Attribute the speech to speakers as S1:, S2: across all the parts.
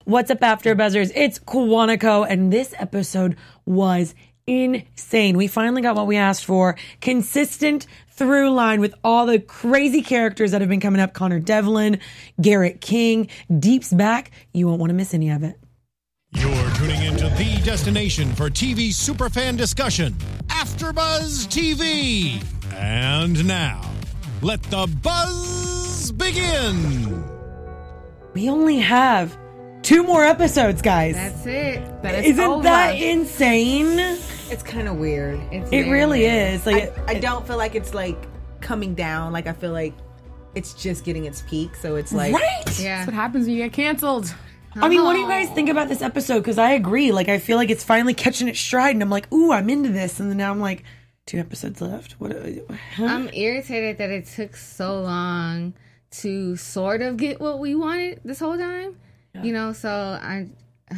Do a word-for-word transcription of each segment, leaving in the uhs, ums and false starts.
S1: What's up, After Buzzers? It's Quantico, and this episode was insane. We finally got what we asked for. Consistent through line with all the crazy characters that have been coming up. Connor Devlin, Garrett King, Deep's back. You won't want to miss any of it.
S2: You're tuning into the destination for T V superfan discussion, AfterBuzz T V. And now, let the buzz begin.
S1: We only have two more episodes, guys.
S3: That's it.
S4: That is
S1: Isn't
S4: over.
S1: that insane?
S5: It's kind of weird.
S3: It's
S1: It
S3: very
S1: really
S3: weird.
S1: is. Like,
S5: I, I don't feel like it's like coming down. Like I feel like it's just getting its peak. So it's like
S1: right?
S3: Yeah.
S4: That's what happens when you get canceled.
S1: I mean, what do you guys think about this episode? Because I agree. Like, I feel like it's finally catching its stride, and I'm like, ooh, I'm into this. And then now I'm like, two episodes left. What? Huh?
S3: I'm irritated that it took so long to sort of get what we wanted this whole time. Yeah. You know, so I...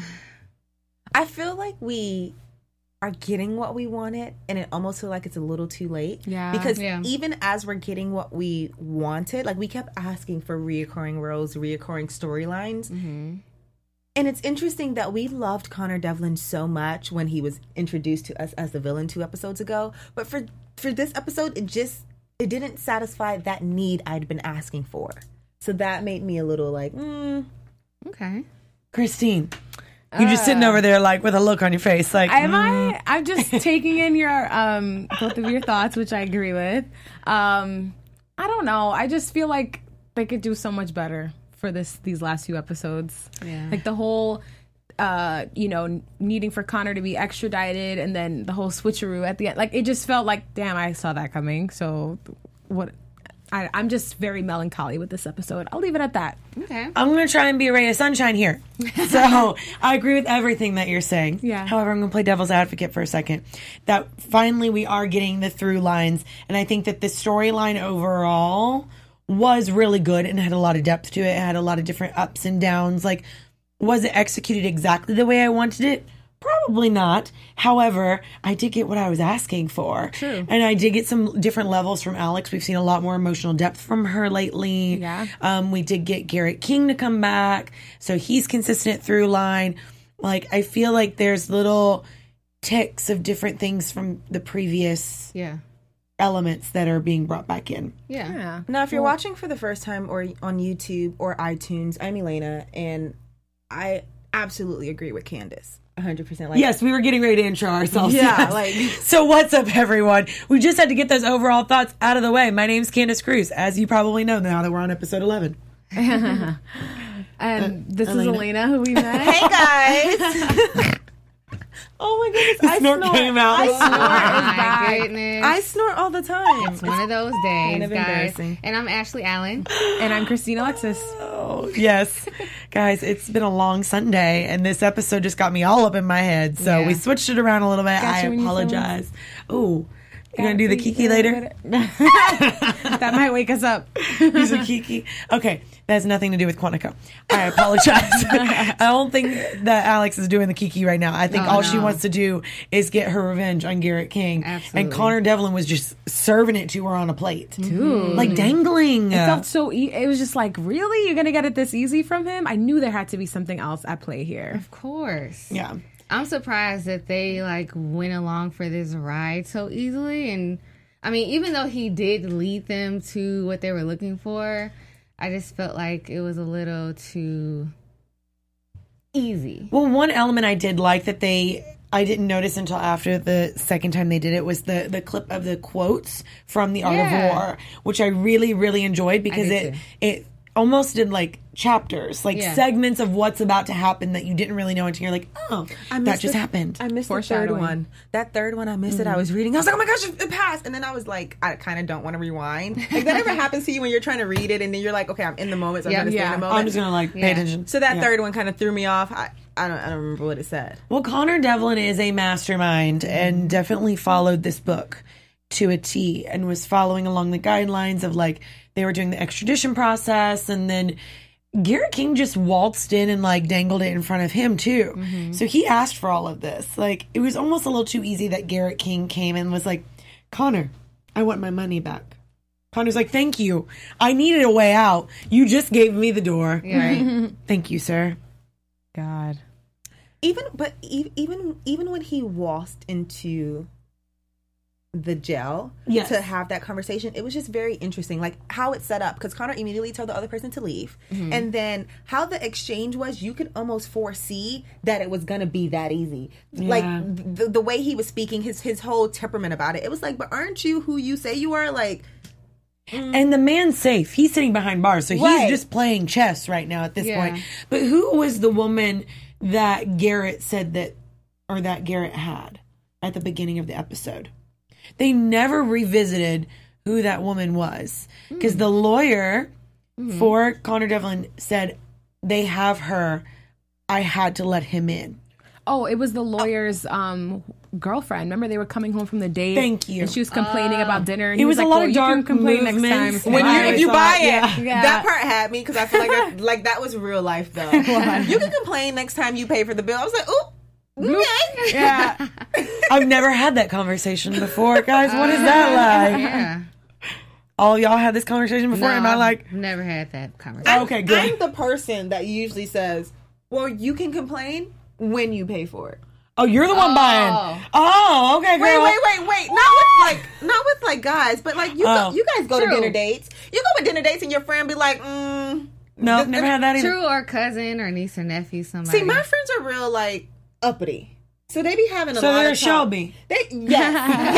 S5: I feel like we are getting what we wanted, and it almost feels like it's a little too late.
S4: Yeah.
S5: Because
S3: Yeah.
S5: even as we're getting what we wanted, like we kept asking for reoccurring roles, reoccurring storylines.
S3: Mm-hmm.
S5: And it's interesting that we loved Connor Devlin so much when he was introduced to us as the villain two episodes ago. But for for this episode, it just it didn't satisfy that need I'd been asking for. So that made me a little like, mm.
S3: Okay.
S1: Christine, you just sitting over there like with a look on your face, like,
S4: Am
S1: mm.
S4: I? I'm just taking in your um both of your thoughts, which I agree with. Um, I don't know. I just feel like they could do so much better for this these last few episodes.
S3: Yeah.
S4: Like the whole, uh, you know, needing for Connor to be extradited, and then the whole switcheroo at the end. Like it just felt like, damn, I saw that coming. So what? I, I'm just very melancholy with this episode. I'll leave it at that.
S3: Okay.
S1: I'm going to try and be a ray of sunshine here. So I agree with everything that you're saying.
S4: Yeah.
S1: However, I'm going to play devil's advocate for a second. That finally we are getting the through lines. And I think that the storyline overall was really good and had a lot of depth to it. It had a lot of different ups and downs. Like, was it executed exactly the way I wanted it? Probably not. However, I did get what I was asking for.
S4: True.
S1: And I did get some different levels from Alex. We've seen a lot more emotional depth from her lately.
S4: Yeah.
S1: Um, we did get Garrett King to come back. So he's consistent through line. Like, I feel like there's little ticks of different things from the previous
S3: Yeah.
S1: elements that are being brought back in.
S3: Yeah.
S4: Yeah.
S5: Now, if you're watching for the first time or on YouTube or iTunes, I'm Elena, and I absolutely agree with Candace. one hundred percent. Like,
S1: Yes, we were getting ready to intro ourselves.
S5: Yeah,
S1: yes.
S5: like-
S1: So what's up, everyone? We just had to get those overall thoughts out of the way. My name's Candace Cruz, as you probably know now that we're on episode eleven.
S4: And this
S1: Elena.
S4: is Elena, who we met.
S5: Hey guys! Oh my goodness,
S1: The
S5: I
S1: snort
S5: snort.
S1: came out.
S5: I
S3: Oh
S5: snort.
S3: my
S4: back.
S3: goodness.
S5: I snort all the time.
S3: It's one of those days,
S5: kind of
S3: guys.
S5: embarrassing.
S3: And I'm Ashley Allen.
S4: And I'm Christina Alexis.
S1: Oh, yes. Guys, it's been a long Sunday, and this episode just got me all up in my head. So
S3: Yeah.
S1: we switched it around a little bit.
S4: Got
S1: I
S4: you when you
S1: apologize. Ooh. You gonna do the Kiki later?
S4: That might wake us up.
S1: Use a Kiki. Okay, that has nothing to do with Quantico. I apologize. I don't think that Alex is doing the Kiki right now. I think
S3: Oh,
S1: all she
S3: no.
S1: wants to do is get her revenge on Garrett King.
S3: Absolutely.
S1: And Connor Devlin was just serving it to her on a plate.
S4: Dude.
S1: Like dangling.
S4: It felt so e- it was just like, really? You're going to get it this easy from him? I knew there had to be something else at play here.
S3: Of course.
S1: Yeah.
S3: I'm surprised that they like went along for this ride so easily. And I mean, even though he did lead them to what they were looking for, I just felt like it was a little too easy.
S1: Well, one element I did like that they I didn't notice until after the second time they did it was the the clip of the quotes from The Art
S3: Yeah.
S1: of War, which I really really enjoyed because
S3: did
S1: it
S3: too.
S1: it almost did like chapters, like
S3: Yeah.
S1: segments of what's about to happen that you didn't really know until you're like, oh,
S5: I
S1: that
S5: missed
S1: just
S5: the-
S1: happened.
S5: I missed the third
S4: Foreshadowing.
S5: one. That third one, I missed it. I was reading. I was like, oh my gosh, it passed. And then I was like, I kind of don't want to rewind. Like that ever happens to you when you're trying to read it and then you're like, okay, I'm in the moment, so I'm
S3: Yeah.
S5: trying to stay
S4: Yeah.
S5: in the moment.
S1: I'm just gonna like pay
S3: Yeah.
S1: attention.
S5: so that
S1: Yeah.
S5: third one kind of threw me off. I, I don't I don't remember what it said.
S1: Well, Connor Devlin is a mastermind and definitely followed this book to a T and was following along the guidelines of like they were doing the extradition process, and then Garrett King just waltzed in and like dangled it in front of him too.
S3: Mm-hmm.
S1: So he asked for all of this. Like it was almost a little too easy that Garrett King came and was like, Connor, I want my money back. Connor's like, thank you. I needed a way out. You just gave me the door.
S3: Yeah, right.
S1: Thank you, sir.
S4: God.
S5: Even but e- even even when he walked into the jail
S1: Yes.
S5: to have that conversation, it was just very interesting, like how it's set up, because Connor immediately told the other person to leave,
S1: Mm-hmm.
S5: and then how the exchange was, you could almost foresee that it was gonna be that easy. Like the, the way he was speaking, his his whole temperament about it, it was like, but aren't you who you say you are? Like,
S1: And the man's safe. He's sitting behind bars, so
S5: Right.
S1: he's just playing chess right now at this
S3: Yeah.
S1: point. But who was the woman that Garrett said that, or that Garrett had at the beginning of the episode? They never revisited who that woman was, because the lawyer for Connor Devlin said they have her. I had to let him in.
S4: Oh, it was the lawyer's um, girlfriend. Remember, they were coming home from the date.
S1: Thank you.
S4: And she was complaining about dinner. And
S1: It
S4: he
S1: was
S4: was,
S1: a
S4: like,
S1: lot
S4: well,
S1: of
S4: you
S1: dark
S4: can complain next time.
S1: movements.
S4: if
S5: when
S4: you
S5: you
S4: want.
S5: if you
S1: saw
S5: buy
S1: it,
S5: it,
S1: yeah.
S4: Yeah.
S5: that part had me, because I feel like that, like that was real life though. You can complain next time you pay for the bill. I was like, oh, okay.
S4: Yeah.
S1: I've never had that conversation before, guys. What is that like?
S3: Yeah.
S1: All y'all had this conversation before?
S3: No,
S1: Am I like?
S3: I've never had that conversation.
S1: Okay, good.
S5: I'm the person that usually says, well, you can complain when you pay for it.
S1: Oh, you're the one
S3: Oh.
S1: buying. Oh, okay, girl.
S5: Wait, wait, wait, wait. Not with like, not with like guys, but like you,
S1: Oh.
S5: go, you guys go
S3: True.
S5: to dinner dates. You go with dinner dates, and your friend be like, mm.
S1: No, never had that either.
S3: True, or cousin, or niece or nephew, somebody.
S5: See, my friends are real like uppity, so they be having a
S1: So
S5: lot
S1: they're
S5: of talk.
S1: Shelby.
S5: They yes,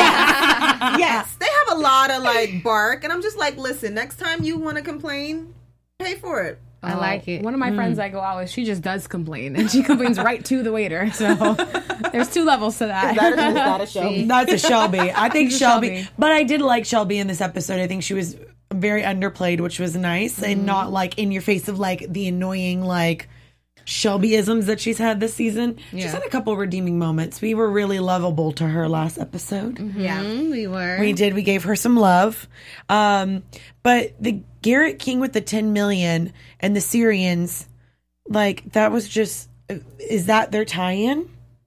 S5: yes, yes. They have a lot of like bark, and I'm just like, listen, next time you want to complain, pay for it.
S3: I like it.
S4: One of my friends I go out with, she just does complain, and she complains right to the waiter. So there's two levels to that.
S5: That is not a Shelby.
S1: That's a Shelby. I think
S4: She's a
S1: Shelby,
S4: Shelby.
S1: but I did like Shelby in this episode. I think she was very underplayed, which was nice,
S3: Mm-hmm.
S1: and not like in your face of like the annoying like Shelbyisms that she's had this season. She's
S3: Yeah.
S1: had a couple redeeming moments. We were really lovable to her last episode.
S5: Yeah.
S3: Mm, we were.
S1: We did. We gave her some love. Um, but the Garrett King with the ten million and the Syrians, like that was just, is that their tie-in?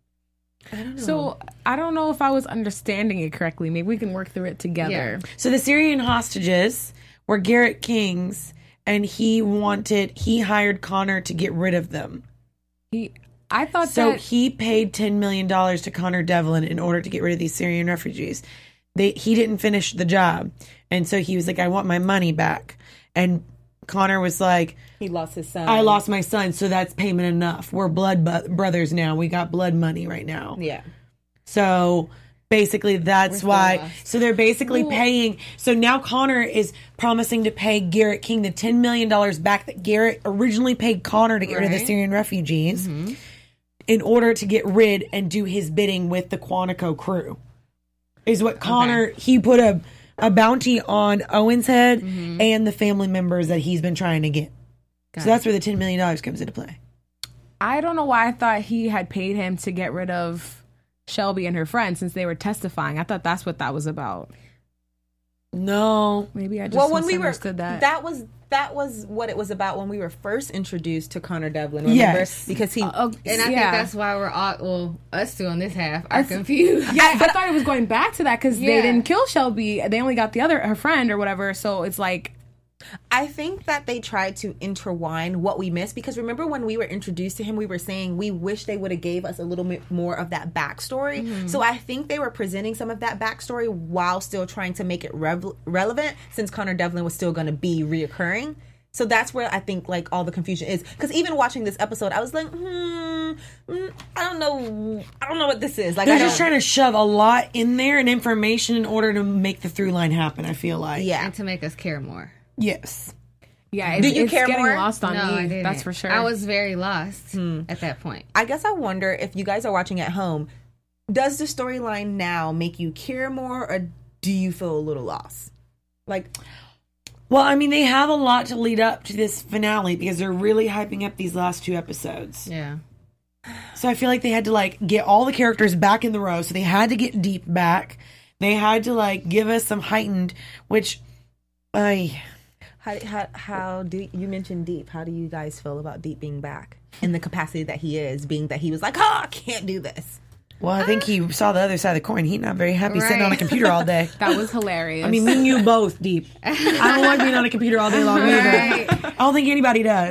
S4: So I don't know if I was understanding it correctly. Maybe we can work through it together.
S1: So the Syrian hostages were Garrett King's, and he wanted, he hired Connor to get rid of them.
S4: He, I thought
S1: So
S4: that
S1: he paid ten million dollars to Connor Devlin in order to get rid of these Syrian refugees. They He didn't finish the job. And so he was like, I want my money back. And Connor was like,
S5: He lost his son.
S1: I lost my son, so that's payment enough. We're blood bu- brothers now. We got blood money right now.
S5: Yeah.
S1: So basically, that's
S5: still
S1: why.
S5: lost.
S1: So they're basically paying. So now Connor is promising to pay Garrett King the ten million dollars back that Garrett originally paid Connor to get rid of the
S3: Right.
S1: Syrian refugees in order to get rid and do his bidding with the Quantico crew. Is what Connor, he put a, a bounty on Owen's head and the family members that he's been trying to get. So that's where the ten million dollars comes into play.
S4: I don't know why I thought he had paid him to get rid of Shelby and her friend since they were testifying. I thought that's what that was about.
S1: No.
S4: Maybe I just
S5: Well, when we were
S4: misunderstood that.
S5: that was that was what it was about when we were first introduced to Connor Devlin. Remember?
S1: Yes.
S5: Because he
S4: Oh,
S3: And I
S4: yeah.
S3: think that's why we're all, well, us two on this half are confused.
S4: Yeah, I thought it was going back to that because they
S3: Yeah.
S4: didn't kill Shelby. They only got the other her friend or whatever. So it's like,
S5: I think that they tried to intertwine what we missed, because remember when we were introduced to him, we were saying we wish they would have gave us a little bit more of that backstory.
S1: Mm-hmm.
S5: So I think they were presenting some of that backstory while still trying to make it rev- relevant, since Connor Devlin was still going to be reoccurring. So that's where I think like all the confusion is. Because even watching this episode, I was like, hmm, mm, I don't know, I don't know what this is. Like,
S1: They're
S5: I
S1: just
S5: don't-
S1: trying to shove a lot in there and information in order to make the through line happen, I feel like.
S5: yeah.
S3: And to make us care more.
S1: Yes.
S4: yeah, it's,
S5: you
S4: it's
S5: care
S4: getting
S5: more?
S4: lost on
S3: no,
S4: me.
S3: I didn't.
S4: That's for sure.
S3: I was very lost at that point.
S5: I guess I wonder if you guys are watching at home, does the storyline now make you care more, or do you feel a little lost? Like,
S1: Well, I mean, they have a lot to lead up to this finale because they're really hyping up these last two episodes.
S3: Yeah.
S1: So I feel like they had to like get all the characters back in the row. So they had to get Deep back. They had to like give us some heightened, which I
S5: how how how do you mentioned Deep? How do you guys feel about Deep being back in the capacity that he is, being that he was like, oh, I can't do this.
S1: well, I think he saw the other side of the coin. He's not very happy sitting on a
S3: Right.
S1: computer all day.
S4: that was hilarious.
S1: I mean, me and you both, Deep. I don't like being on a computer all day long either.
S3: Right.
S1: I don't think anybody does.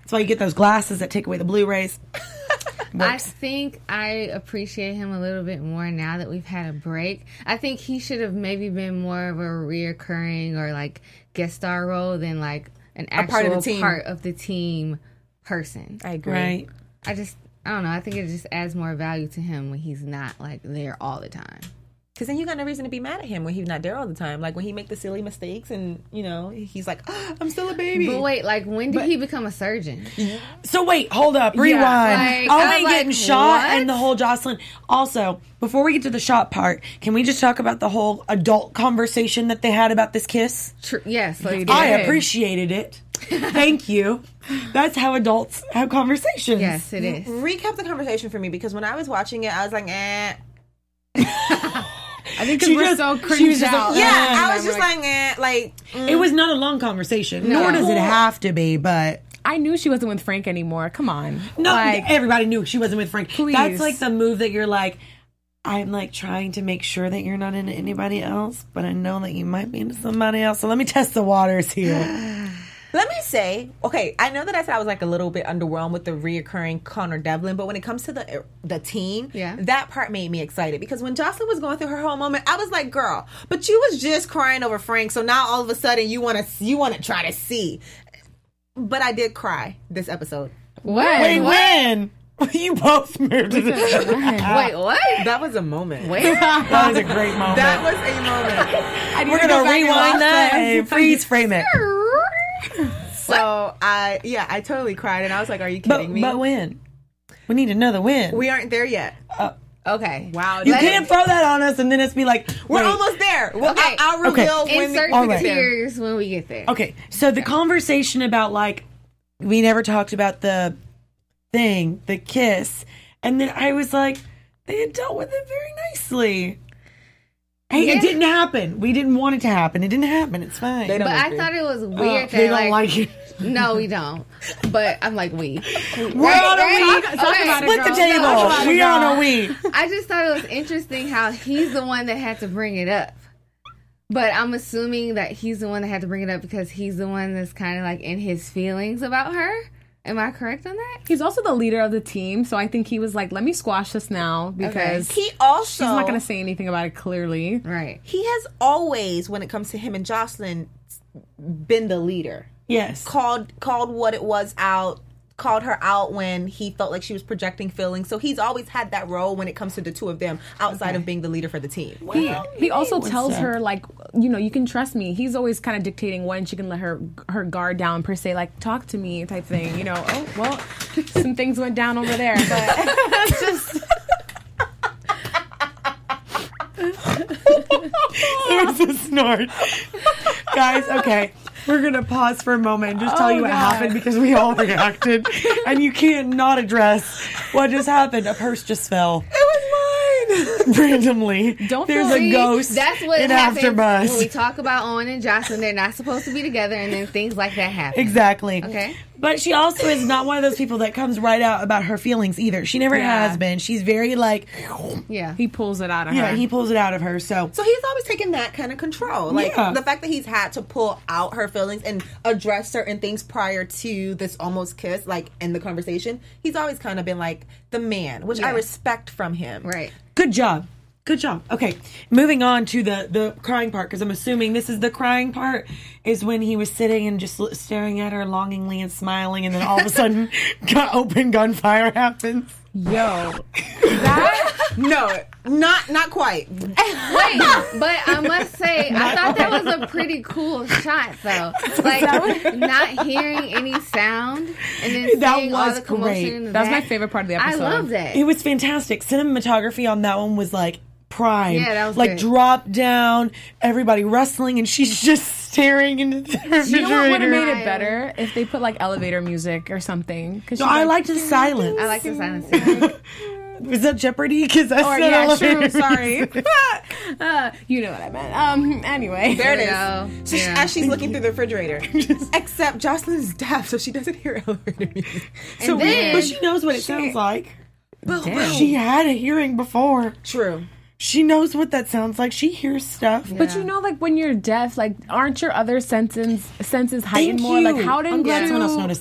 S1: That's why you get those glasses that take away the Blu-rays.
S3: I
S1: Works.
S3: think I appreciate him a little bit more now that we've had a break. I think he should have maybe been more of a reoccurring or like guest star role than like an actual
S5: part of the team.
S3: part of the team person.
S4: I agree.
S1: Right.
S3: I just, I don't know. I think it just adds more value to him when he's not like there all the time.
S5: Because then you got no reason to be mad at him when he's not there all the time. Like when he make the silly mistakes and, you know, he's like, oh, I'm still a baby.
S3: But wait, like when did he become a surgeon?
S1: So wait, hold up, rewind.
S3: like,
S1: oh,
S3: I'm
S1: ain't
S3: like,
S1: getting shot
S3: what?
S1: and the whole Jocelyn. Also, before we get to the shot part, can we just talk about the whole adult conversation that they had about this kiss?
S3: Tr- yes, let's get
S1: I
S3: it.
S1: appreciated it. Thank you. That's how adults have conversations.
S3: Yes, it is.
S5: Recap the conversation for me because when I was watching it, I was like, eh.
S4: I think because
S1: She
S4: we're
S1: just-
S4: so
S1: she
S4: cringed
S1: was just
S4: out.
S1: like,
S5: Yeah,
S1: Yeah,
S5: I was
S4: I'm
S5: just like, eh. Like, mm.
S1: It was not a long conversation,
S3: No.
S1: nor does it have to be, but
S4: I knew she wasn't with Frank anymore. Come on.
S1: no,
S4: Like,
S1: everybody knew she wasn't with Frank.
S4: Please.
S1: That's like the move that you're like, I'm like trying to make sure that you're not into anybody else, but I know that you might be into somebody else. So let me test the waters here.
S5: Let me say, okay, I know that I said I was like a little bit underwhelmed with the reoccurring Connor Devlin, but when it comes to the the team,
S3: Yeah.
S5: that part made me excited because when Jocelyn was going through her whole moment, I was like, "Girl, but you was just crying over Frank, so now all of a sudden you want to you want to try to see." But I did cry this episode.
S3: What?
S1: Wait,
S3: what?
S1: when? You both moved.
S3: Wait, what?
S5: That was a moment.
S3: Where?
S1: That was a great moment.
S5: That was a moment.
S4: I need
S1: We're
S4: to
S1: gonna
S4: go back and watch
S1: rewind that
S4: this.
S1: and freeze frame it.
S5: So I, yeah, I totally cried, and I was like, "Are you
S1: But,
S5: kidding me?"
S1: but when? We need to know the when.
S5: We aren't there yet.
S3: Okay.
S4: Wow.
S1: you
S3: Let
S1: can't
S3: it-
S1: throw that on us and then it's be like,
S5: We're
S1: wait.
S5: almost there. Well,
S3: Okay.
S5: I, I'll
S1: Okay.
S5: reveal when
S3: Insert
S5: we
S1: All
S3: the
S1: right.
S5: get there.
S3: tears when we get there.
S1: Okay, so the conversation about like, we never talked about the thing, the kiss, and then I was like, they had dealt with it very nicely. Hey,
S3: Yeah.
S1: it didn't happen. We didn't want it to happen. It didn't happen. It's fine.
S5: They don't
S3: But I
S5: agree.
S3: thought it was
S1: Oh,
S3: weird
S1: they
S3: that
S1: don't
S3: like,
S1: like it.
S3: no, we don't. But I'm like we.
S1: We're on a we.
S3: Talk-
S4: talk about it,
S1: Split the
S4: girl.
S1: table.
S4: Talk about it,
S1: We
S4: girl.
S1: on a we.
S3: I just thought it was interesting how he's the one that had to bring it up. But I'm assuming that he's the one that had to bring it up because he's the one that's kind of like in his feelings about her. Am I correct on that?
S4: He's also the leader of the team, so I think he was like, let me squash this now because
S5: He also
S4: she's not going to say anything about it clearly.
S3: Right.
S5: He has always, when it comes to him and Jocelyn, been the leader.
S1: Yes.
S5: Called called what it was out, called her out when he felt like she was projecting feelings. So he's always had that role when it comes to the two of them, outside of being the leader for the team.
S4: He, he also
S1: one
S4: tells
S1: sec.
S4: her like, you know, you can trust me. He's always kind of dictating when she can let her her guard down per se, like talk to me type thing. You know, oh well, some things went down over there, but it's just
S1: There's a snort. Guys, okay. We're going to pause for a moment and just tell
S4: Oh,
S1: you what
S4: God.
S1: happened because we all reacted. And you can't not address what just happened. A purse just fell.
S5: It was mine.
S1: Randomly.
S4: Don't
S1: There's
S4: feel-
S1: a
S3: See,
S1: ghost
S3: That's what
S1: in
S3: happens
S1: AfterBuzz.
S3: when we talk about Owen and Jocelyn. They're not supposed to be together, and then things like that happen.
S1: Exactly.
S3: Okay.
S1: But she also is not one of those people that comes right out about her feelings either. She never
S4: Yeah.
S1: has been. She's very like,
S3: Yeah.
S4: he pulls it out of
S1: yeah,
S4: her.
S1: he pulls it out of her. So,
S5: So he's always taken that kind of control. Like
S1: Yeah.
S5: the fact that he's had to pull out her feelings and address certain things prior to this almost kiss, like in the conversation, he's always kind of been like the man, which I
S3: Yeah.
S5: respect from him.
S3: Right.
S1: good job. Good job. Okay, moving on to the the crying part because I'm assuming this is the crying part is when he was sitting and just l- staring at her longingly and smiling, and then all of a sudden, got open gunfire happens.
S4: Yo,
S5: No, not not quite.
S3: Wait, but I must say, I thought that was a pretty cool shot, though. Like, not hearing any sound and then
S1: That
S3: seeing all
S1: was
S3: the commotion
S1: great.
S3: in the
S4: that was my
S3: back.
S4: favorite part of the
S3: I
S4: episode.
S3: love that.
S1: It was fantastic. Cinematography on that one was like prime.
S3: Yeah, that was
S1: like
S3: good.
S1: drop down, everybody wrestling, and she's just staring into the refrigerator.
S4: You know what would have made
S3: Right.
S4: it better if they put like elevator music or something? Because
S1: No, I liked the silence.
S3: I like the silence. too.
S1: Was that Jeopardy? Because I
S4: Or
S1: said
S4: yeah,
S1: elevator.
S4: true. Sorry. uh, you know what I meant. Um. Anyway,
S5: There it
S3: There
S5: is.
S3: we go.
S5: So she-
S3: Yeah.
S5: as she's looking through the refrigerator, except Jocelyn's deaf, so she doesn't hear elevator music.
S3: And then,
S1: But she knows what it sounds like.
S4: Damn.
S1: She had a hearing before.
S5: True.
S1: She knows what that sounds like. She hears stuff.
S4: But you know, like when you're deaf, like aren't your other senses senses heightened
S1: Thank
S4: more?
S1: you.
S4: Like how did
S1: I'm glad
S4: you?
S1: someone else noticed that.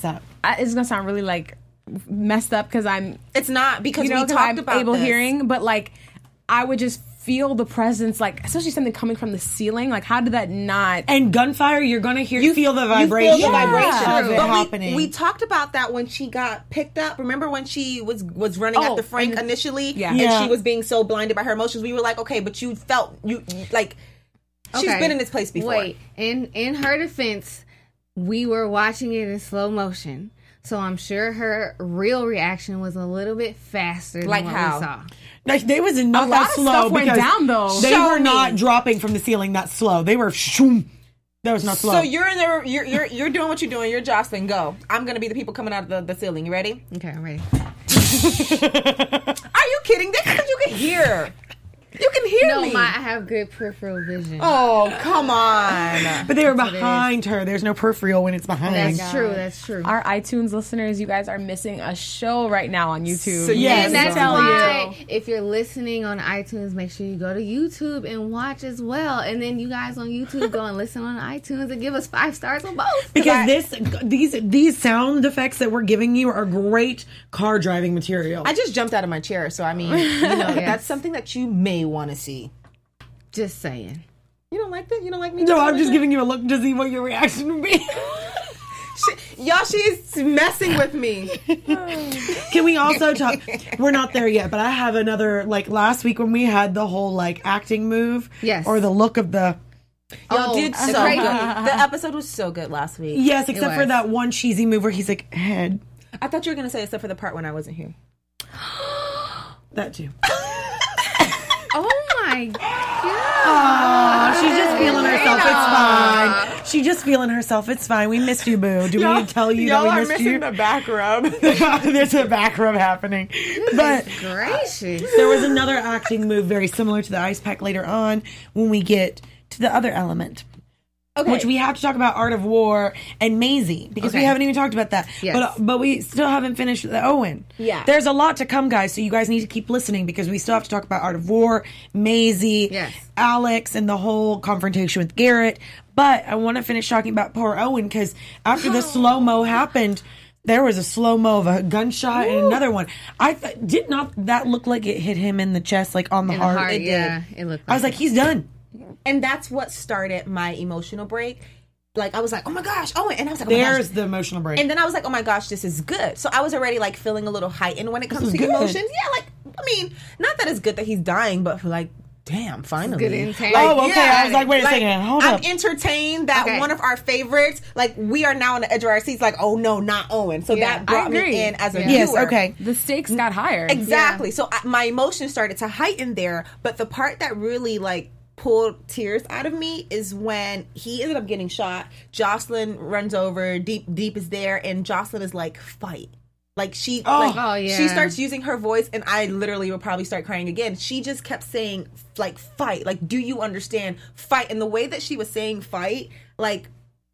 S4: I, it's gonna sound really like messed up because I'm
S5: It's not because
S4: you know
S5: we
S4: 'cause
S5: talked
S4: I'm
S5: about
S4: able
S5: this.
S4: hearing, but like I would just feel the presence, like especially something coming from the ceiling. Like how did that not?
S1: And gunfire, you're going to hear
S5: You
S1: feel the
S5: you
S1: vibration,
S5: feel the vibration
S1: of it
S5: But
S1: happening.
S5: We, we talked about that when she got picked up. Remember when she was was running
S4: Oh,
S5: after Frank
S4: and-
S5: initially,
S4: yeah.
S5: and
S1: Yeah.
S5: she was being so blinded by her emotions. We were like, okay, but you felt you like she's
S3: Okay.
S5: been in this place before.
S3: Wait, in in her defense, we were watching it in slow motion, so I'm sure her real reaction was a little bit faster than
S5: Like
S3: what
S5: how?
S3: we saw.
S1: Like, they was not
S4: A
S1: that
S4: lot of
S1: slow
S4: stuff went
S1: because
S4: down, though.
S1: They
S5: Show
S1: were not
S5: me.
S1: dropping from the ceiling that slow. They were shoom. That was not slow.
S5: So you're in there. You're you're you're doing what you're doing. You're Jocelyn. Go. I'm gonna be the people coming out of the, the ceiling. You ready?
S3: Okay, I'm ready.
S5: Are you kidding? That's because you can hear. You can hear
S3: No,
S5: me.
S3: my, I have good peripheral vision.
S5: Oh, come on.
S1: but they were
S3: what it is.
S1: behind her. There's no peripheral when it's behind.
S3: That's true. That's true.
S4: Our iTunes listeners, you guys are missing a show right now on YouTube.
S5: So
S1: Yes.
S3: And that's
S4: tell
S3: why,
S4: you.
S3: if you're listening on iTunes, make sure you go to YouTube and watch as well. And then you guys on YouTube go and listen on iTunes and give us five stars on both.
S1: Because this, these, these sound effects that we're giving you are great car driving material.
S5: I just jumped out of my chair, so I mean, you know, that's something that you may want to see.
S3: Just saying.
S5: You don't like that? You don't like me?
S1: no,
S5: jumping
S1: I'm
S5: out of
S1: just
S5: my
S1: giving you a look to see what your reaction would be.
S5: She, y'all, she's messing with me.
S1: Can we also talk? We're not there yet, but I have another. Like last week when we had the whole like acting move,
S3: Yes.
S1: or the look of the
S5: Y'all
S3: Oh,
S5: did
S3: the
S5: so
S3: crazy-
S5: good. The episode was so good last week.
S1: yes, except for
S3: was.
S1: that one cheesy move where he's like head.
S5: I thought you were gonna say except for the part when I wasn't here.
S1: That too.
S3: Oh my god.
S1: Oh, she's just feeling herself. It's fine. She's just feeling herself. It's fine. We missed you, boo. Do we need to tell you that we missed you?
S5: back rub.
S1: There's a back rub happening. But
S3: Gracious.
S1: there was another acting move very similar to the ice pack later on when we get to the other element.
S5: Okay.
S1: Which we have to talk about Art of War and Maisie because we
S3: Okay.
S1: haven't even talked about that.
S3: Yes.
S1: But but we still haven't finished the Owen.
S5: Yeah.
S1: There's a lot to come, guys. So you guys need to keep listening because we still have to talk about Art of War, Maisie,
S3: Yes.
S1: Alex, and the whole confrontation with Garrett. But I want to finish talking about poor Owen because after the slow mo happened. There was a slow mo of a gunshot and another one. I th- did not that look like it hit him in the chest, like on the
S3: In the
S1: heart.
S3: heart,
S1: It did.
S3: yeah, it looked
S1: I was
S3: like
S1: like, he's done.
S5: And that's what started my emotional break. Like I was like, oh my gosh, oh, and I was like, oh my
S1: There's
S5: gosh.
S1: the emotional break.
S5: And then I was like, oh my gosh, this is good. So I was already like feeling a little heightened when it comes
S1: is
S5: to
S1: good.
S5: emotions. Yeah, like I mean, not that it's good that he's dying, but for like, damn, finally.
S3: good entertainment.
S1: Oh, okay. I was like, wait a second. Hold
S5: I'm
S1: up.
S5: entertained that
S3: Okay.
S5: one of our favorites, like we are now on the edge of our seats, like, oh no, not Owen. So
S3: Yeah,
S5: that brought
S4: I
S5: me
S4: agree.
S5: in as a
S3: Yeah.
S1: Yes,
S5: viewer.
S1: okay.
S4: The stakes got higher.
S5: Exactly. So I, my emotions started to heighten there, but the part that really like pulled tears out of me is when he ended up getting shot. Jocelyn runs over, Deep Deep is there, and Jocelyn is like, fight. Like she like
S3: Oh, yeah.
S5: she starts using her voice and I literally will probably start crying again. She just kept saying like fight. Like, do you understand? Fight. And the way that she was saying fight, like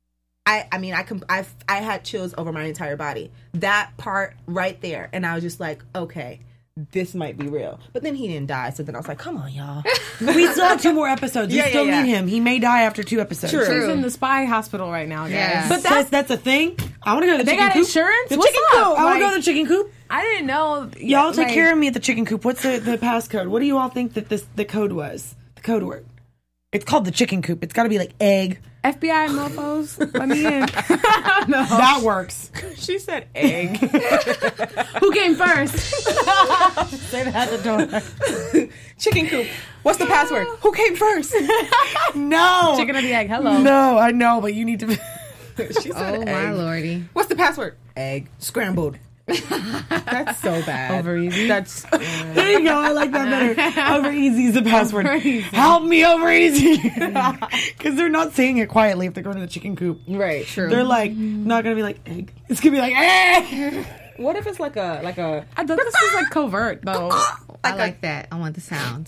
S5: I, I mean, I com- I, I had chills over my entire body. That part right there, and I was just like, okay, this might be real. But then he didn't die, so then I was like, come on, y'all.
S1: We still have two more episodes.
S5: Yeah,
S1: you still
S5: yeah,
S1: need
S5: yeah.
S1: him. He may die after two episodes.
S5: True.
S4: She's in the spy hospital right now, guys.
S3: Yeah.
S1: But that's that's a thing. I want to go to the
S4: They
S1: chicken
S4: got
S1: coop.
S4: insurance?
S1: The
S4: What's
S1: chicken
S4: up?
S1: coop. I want to go
S4: Like-
S1: to the chicken coop.
S4: I didn't know.
S1: Y'all take
S4: like,
S1: care of me at the chicken coop. What's the, the passcode? What do you all think that this the code was? The code word. It's called the chicken coop. It's got to be like egg.
S4: F B I mofos, let me in.
S1: That works.
S5: She said egg.
S4: Who came first?
S1: Say that at the door.
S5: Chicken coop. What's the password? Who came first?
S1: No.
S4: Chicken or the egg? Hello.
S1: No, I know, but you need to.
S5: She said
S3: Oh my
S5: egg.
S3: lordy.
S5: What's the password? Egg. Scrambled. That's so bad.
S4: Over easy.
S5: That's
S1: There you go. I like that better. Over easy is the password.
S4: Over easy.
S1: Help me over easy. Because they're not saying it quietly if they're going to the chicken coop.
S5: right.
S3: True.
S1: They're like not gonna be like egg. It's gonna be like egg.
S5: What if it's like a like a
S4: I thought this was like covert though.
S3: I like that. I want the sound.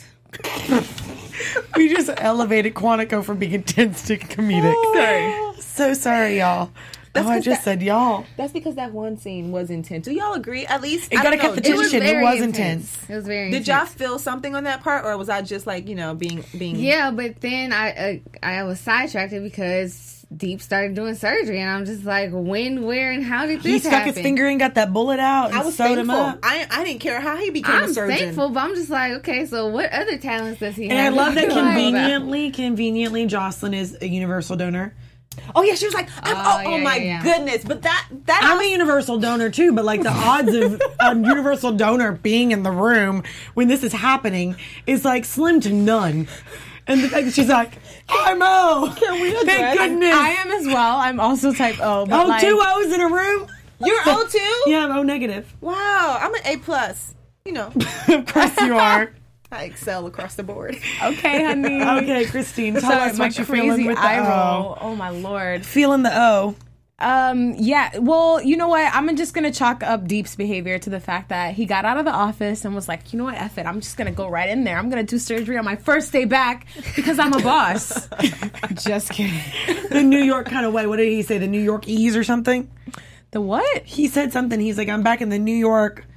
S1: We just elevated Quantico from being intense to comedic.
S5: Sorry.
S1: So sorry, y'all.
S5: That's
S1: Oh, I
S5: 'cause
S1: just
S5: that-
S1: said y'all.
S5: That's because that one scene was intense. Do y'all agree? At least
S1: It
S5: I
S1: gotta
S5: don't
S1: cut the
S5: know,
S3: It was
S1: tension. It
S3: very
S1: was
S3: intense.
S1: intense.
S3: It was very
S5: Did
S3: intense.
S5: y'all feel something on that part, or was I just like, you know, being being?
S3: Yeah, but then I uh, I was sidetracked because Deep started doing surgery, and I'm just like, when, where, and how did this
S1: He stuck
S3: happen?
S1: his finger in, got that bullet out, and
S5: I was
S1: sewed
S5: thankful.
S1: him up.
S5: I I didn't care how he became a
S3: I'm
S5: surgeon.
S3: thankful, but I'm just like, okay, so what other talents does he
S1: And I
S3: have?
S1: love that
S3: know about?
S1: conveniently, conveniently, Jocelyn is a universal donor.
S5: Oh yeah, she was like, I'm,
S3: Oh,
S5: oh, oh
S3: yeah,
S5: my
S3: yeah, yeah.
S5: goodness! But that that
S1: I'm a universal donor too, but like the odds of a universal donor being in the room when this is happening is like slim to none. And the fact that she's like, I'm O. Can we Thank
S5: address-
S1: goodness.
S4: I am as well. I'm also type O. But
S1: Oh,
S4: like,
S1: two O's in a room?
S5: You're O too.
S1: Yeah, I'm O negative.
S5: Wow, I'm an A plus. You know,
S1: Of course you are.
S5: I excel across the board.
S4: Okay, honey.
S1: Okay, Christine, tell
S4: Sorry,
S1: us
S4: my
S1: what you're feeling
S4: crazy
S1: with the
S4: eye
S1: O.
S4: roll. Oh my lord.
S1: Feeling the O.
S4: Um. Yeah. Well, you know what? I'm just gonna chalk up Deep's behavior to the fact that he got out of the office and was like, you know what? F it. I'm just gonna go right in there. I'm gonna do surgery on my first day back because I'm a boss. Just kidding.
S1: The New York kind of way. What did he say? The New York ease or something?
S4: The what?
S1: He said something. He's like, I'm back in the New York